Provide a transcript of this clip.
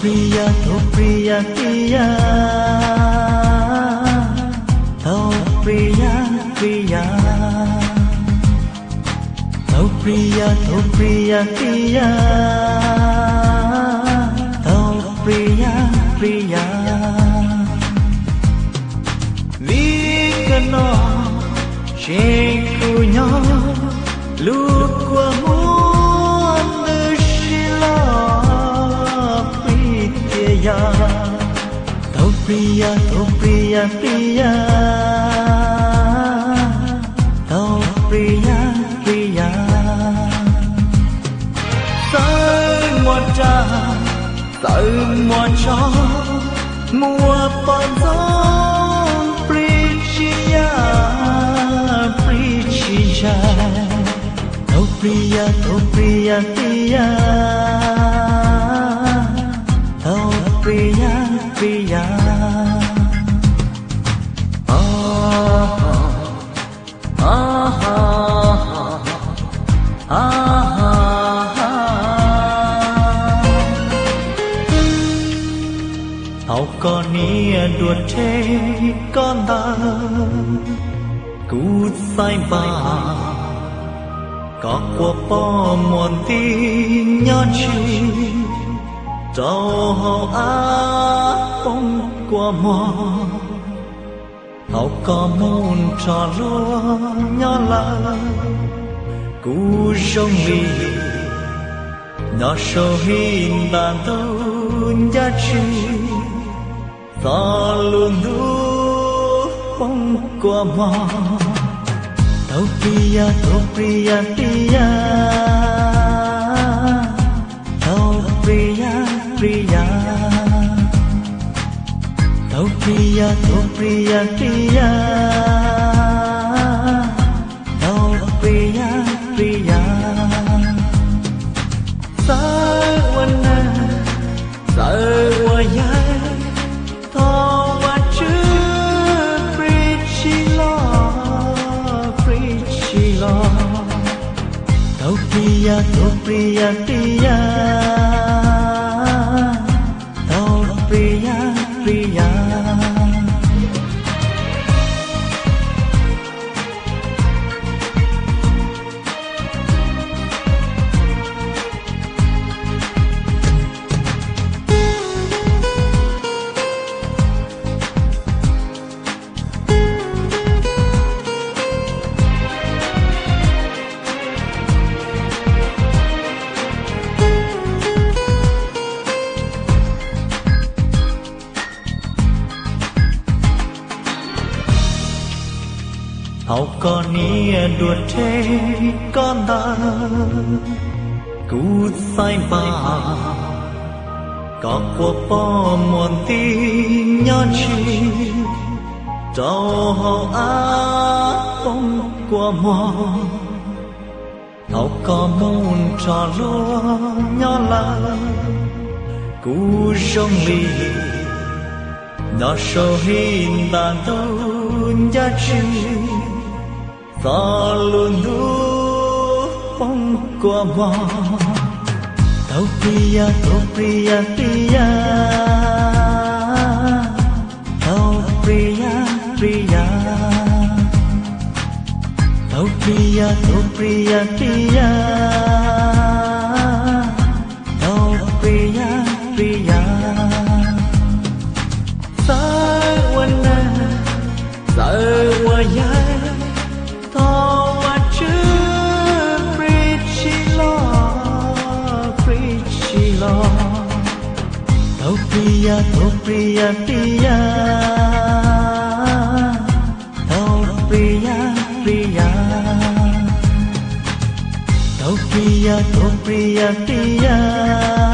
Priya to Priya Priya to Priya Priya to Priya to Priya Priya to Priya Priya vì cái nó trên khu nhau lúc qua muốn được lo Priya to Priya to Priya Priya to Priya Priya tới một trà tới một chó mùa bom gió Priya Priya to Priya to Priya Priya to Priya Priya Hậu con nia đuột thế con ta cú sai ba có của bò muôn tin nhớ chi trâu hậu á bông qua mò hậu có môn trò lúa nhớ là cú sông đi nó sâu hình đàn đâu giá trị ta luôn đủ bông qua mò to Priya to Priya Priya to Priya Priya to Priya to Priya Priya to Priya Priya sa wana sa waya to wa chư Prichila Prichila to Priya to Priya Priya to Priya Priya hậu con nia đuột thế con ta cú sai ba có của bò muôn tin nhớ chi trâu hậu á bông qua mò hậu có môn trò lúa nhớ là cú sông đi nó sâu hình đàn đâu giá trị ta luôn đủ bông qua mò to Priya to Priya Priya to Priya Priya to Priya to Priya Priya to Priya Priya sa wana sa waya to Priya to Priya Priya to Priya Priya to Priya to Priya Priya